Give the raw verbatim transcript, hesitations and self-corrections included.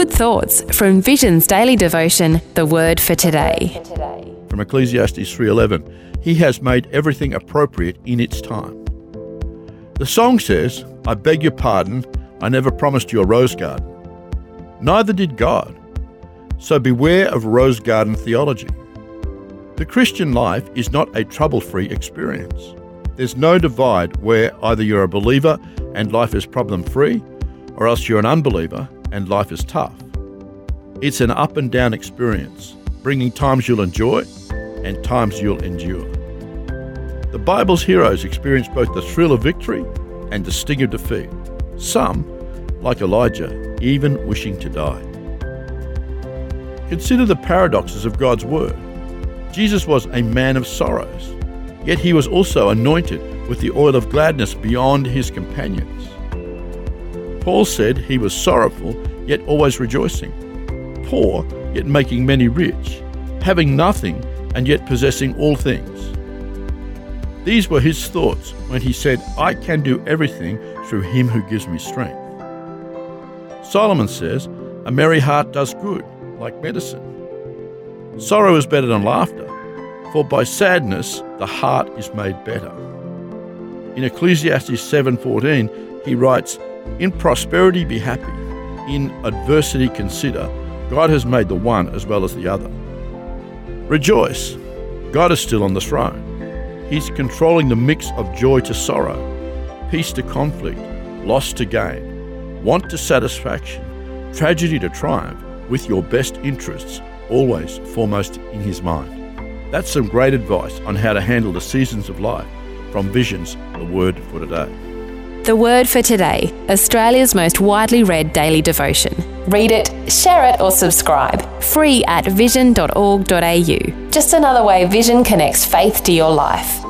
good thoughts from Vision's daily devotion, The Word for Today. From Ecclesiastes three eleven, He has made everything appropriate in its time. The song says, I beg your pardon, I never promised you a rose garden. Neither did God. So beware of rose garden theology. The Christian life is not a trouble-free experience. There's no divide where either you're a believer and life is problem-free, or else you're an unbeliever and life is tough. It's an up and down experience, bringing times you'll enjoy and times you'll endure. The Bible's heroes experienced both the thrill of victory and the sting of defeat. Some, like Elijah, even wishing to die. Consider the paradoxes of God's word. Jesus was a man of sorrows, yet he was also anointed with the oil of gladness beyond his companions. Paul said he was sorrowful, yet always rejoicing, poor, yet making many rich, having nothing, and yet possessing all things. These were his thoughts when he said, I can do everything through him who gives me strength. Solomon says, a merry heart does good, like medicine. Sorrow is better than laughter, for by sadness the heart is made better. In Ecclesiastes seven fourteen, he writes, in prosperity be happy, in adversity consider, God has made the one as well as the other. Rejoice, God is still on the throne. He's controlling the mix of joy to sorrow, peace to conflict, loss to gain, want to satisfaction, tragedy to triumph, with your best interests always foremost in his mind. That's some great advice on how to handle the seasons of life from Vision's The Word for Today. The Word for Today, Australia's most widely read daily devotion. Read it, share it or subscribe. Free at vision dot org dot a u. Just another way Vision connects faith to your life.